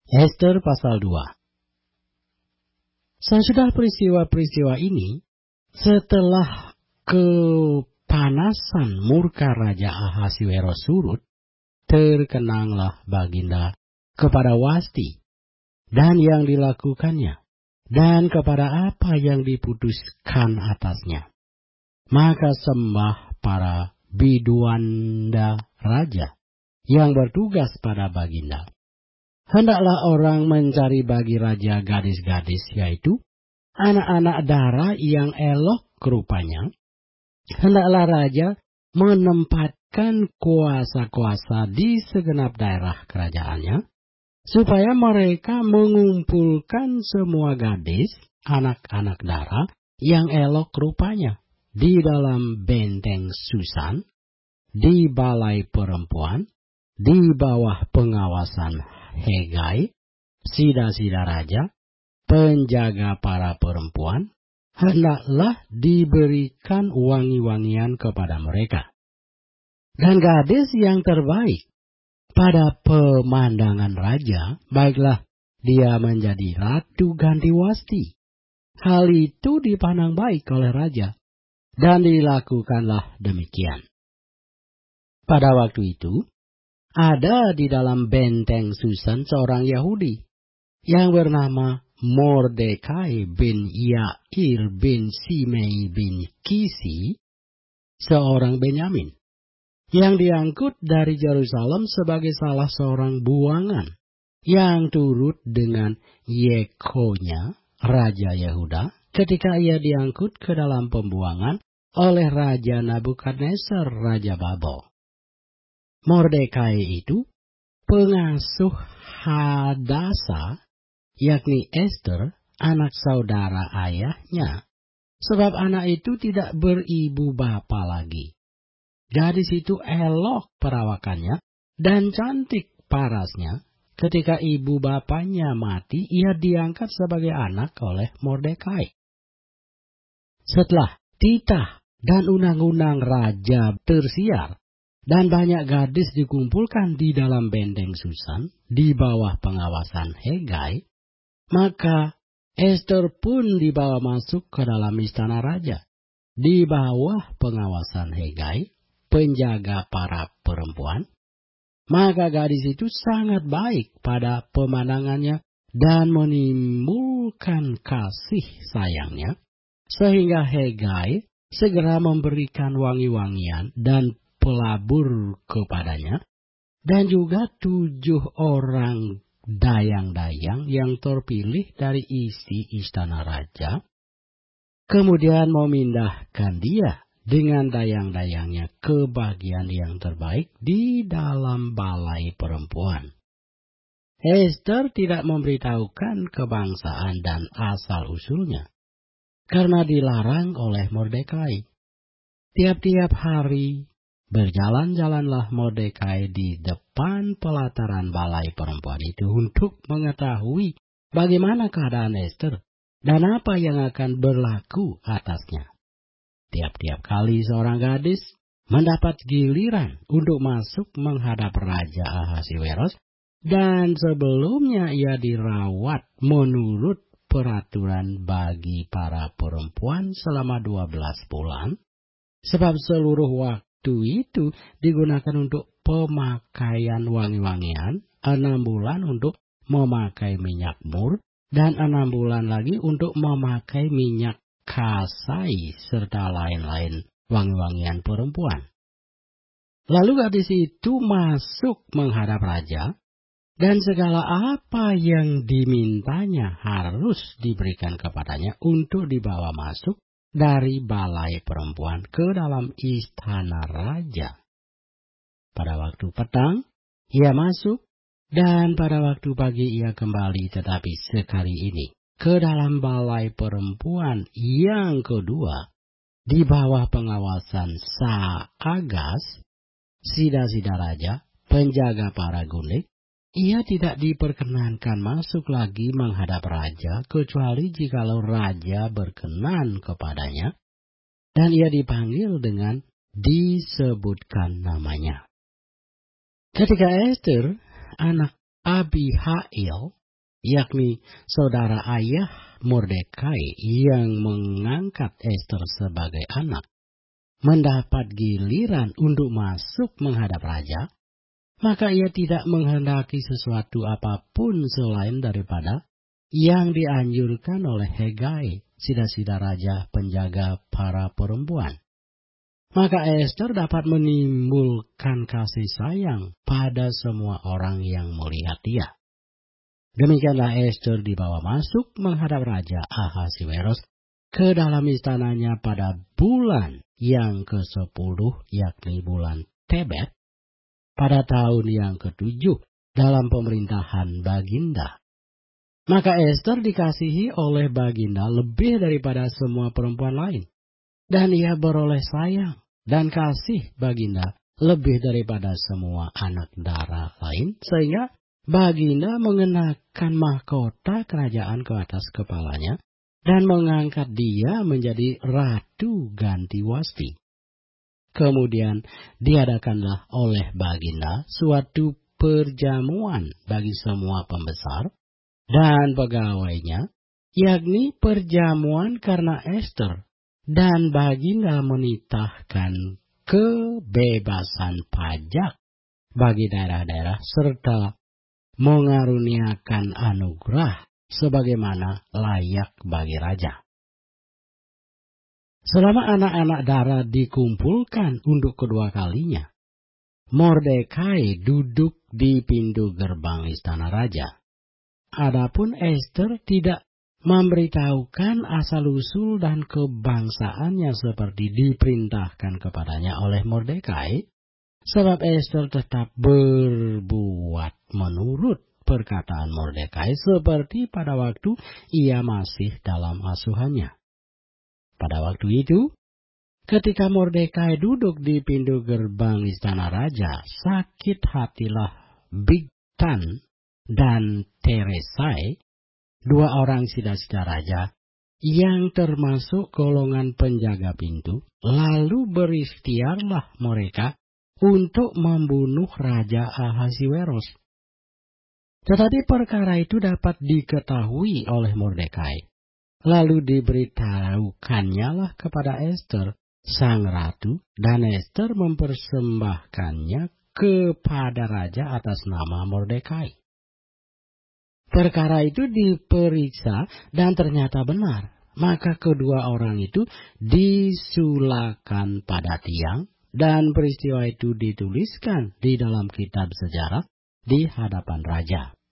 Ester pasal 2. Sesudah peristiwa-peristiwa ini, setelah kepanasan murka Raja Ahasiweros surut, terkenanglah Baginda kepada Wasti dan yang dilakukannya, dan kepada apa yang diputuskan atasnya. Maka sembah para biduanda raja yang bertugas pada Baginda. Hendaklah orang mencari bagi raja gadis-gadis, yaitu anak-anak dara yang elok rupanya. Hendaklah raja menempatkan kuasa-kuasa di segenap daerah kerajaannya, supaya mereka mengumpulkan semua gadis, anak-anak dara yang elok rupanya, di dalam benteng Susan, di balai perempuan, di bawah pengawasan Hegai, sida-sida raja, penjaga para perempuan, hendaklah diberikan wangi-wangian kepada mereka. Dan gadis yang terbaik pada pemandangan raja, baiklah dia menjadi ratu ganti Wasti. Hal itu dipandang baik oleh raja, dan dilakukanlah demikian. Pada waktu itu, ada di dalam benteng Susan seorang Yahudi yang bernama Mordekai bin Yair bin Simei bin Kisi, seorang Benyamin, yang diangkut dari Yerusalem sebagai salah seorang buangan yang turut dengan Yekonya, Raja Yehuda, ketika ia diangkut ke dalam pembuangan oleh Raja Nabukadnezar, Raja Babel. Mordekai itu pengasuh Hadasa, yakni Ester, anak saudara ayahnya, sebab anak itu tidak beribu bapa lagi. Gadis itu elok perawakannya dan cantik parasnya. Ketika ibu bapanya mati, ia diangkat sebagai anak oleh Mordekai. Setelah titah dan undang-undang raja tersiar, dan banyak gadis dikumpulkan di dalam benteng Susan, di bawah pengawasan Hegai, maka Ester pun dibawa masuk ke dalam istana raja, di bawah pengawasan Hegai, penjaga para perempuan. Maka gadis itu sangat baik pada pemandangannya dan menimbulkan kasih sayangnya, sehingga Hegai segera memberikan wangi-wangian dan pelabur kepadanya, dan juga 7 orang dayang-dayang yang terpilih dari isi istana raja, kemudian memindahkan dia dengan dayang-dayangnya ke bagian yang terbaik di dalam balai perempuan. Ester tidak memberitahukan kebangsaan dan asal-usulnya, karena dilarang oleh Mordekai. Tiap-tiap hari berjalan-jalanlah Mordekai di depan pelataran balai perempuan itu untuk mengetahui bagaimana keadaan Ester dan apa yang akan berlaku atasnya. Tiap-tiap kali seorang gadis mendapat giliran untuk masuk menghadap Raja Ahasiweros, dan sebelumnya ia dirawat menurut peraturan bagi para perempuan selama 12 bulan, sebab seluruh waktu itu digunakan untuk pemakaian wangi-wangian, 6 bulan untuk memakai minyak mur, dan 6 bulan lagi untuk memakai minyak kasai, serta lain-lain wangi-wangian perempuan. Lalu gadis itu masuk menghadap raja, dan segala apa yang dimintanya harus diberikan kepadanya untuk dibawa masuk dari balai perempuan ke dalam istana raja. Pada waktu petang, ia masuk, dan pada waktu pagi ia kembali, tetapi sekali ini ke dalam balai perempuan yang kedua, di bawah pengawasan Saagas, sida-sida raja, penjaga para gundik. Ia tidak diperkenankan masuk lagi menghadap raja, kecuali jikalau raja berkenan kepadanya, dan ia dipanggil dengan disebutkan namanya. Ketika Ester, anak Abihail, yakni saudara ayah Mordekai yang mengangkat Ester sebagai anak, mendapat giliran untuk masuk menghadap raja, maka ia tidak menghendaki sesuatu apapun selain daripada yang dianjurkan oleh Hegai, sida-sida raja penjaga para perempuan. Maka Ester dapat menimbulkan kasih sayang pada semua orang yang melihat dia. Demikianlah Ester dibawa masuk menghadap Raja Ahasiweros ke dalam istananya pada bulan yang ke-10, yakni bulan Tebet, pada tahun yang ke-7 dalam pemerintahan Baginda. Maka Ester dikasihi oleh Baginda lebih daripada semua perempuan lain, dan ia beroleh sayang dan kasih Baginda lebih daripada semua anak dara lain, sehingga Baginda mengenakan mahkota kerajaan ke atas kepalanya dan mengangkat dia menjadi Ratu Ganti Wasti. Kemudian diadakanlah oleh Baginda suatu perjamuan bagi semua pembesar dan pegawainya, yakni perjamuan karena Ester, dan Baginda menitahkan kebebasan pajak bagi daerah-daerah serta mengaruniakan anugerah sebagaimana layak bagi raja. Selama anak-anak dara dikumpulkan untuk kedua kalinya, Mordekai duduk di pintu gerbang istana raja. Adapun Ester tidak memberitahukan asal-usul dan kebangsaannya seperti diperintahkan kepadanya oleh Mordekai, sebab Ester tetap berbuat menurut perkataan Mordekai seperti pada waktu ia masih dalam asuhannya. Pada waktu itu, ketika Mordekai duduk di pintu gerbang istana raja, sakit hatilah Bigtan dan Teresai, dua orang sida-sida raja yang termasuk golongan penjaga pintu, lalu berikhtiarlah mereka untuk membunuh Raja Ahasiweros. Tetapi perkara itu dapat diketahui oleh Mordekai, lalu diberitahukannya lah kepada Ester, sang ratu, dan Ester mempersembahkannya kepada raja atas nama Mordekai. Perkara itu diperiksa dan ternyata benar. Maka kedua orang itu disulakan pada tiang, dan peristiwa itu dituliskan di dalam kitab sejarah di hadapan raja.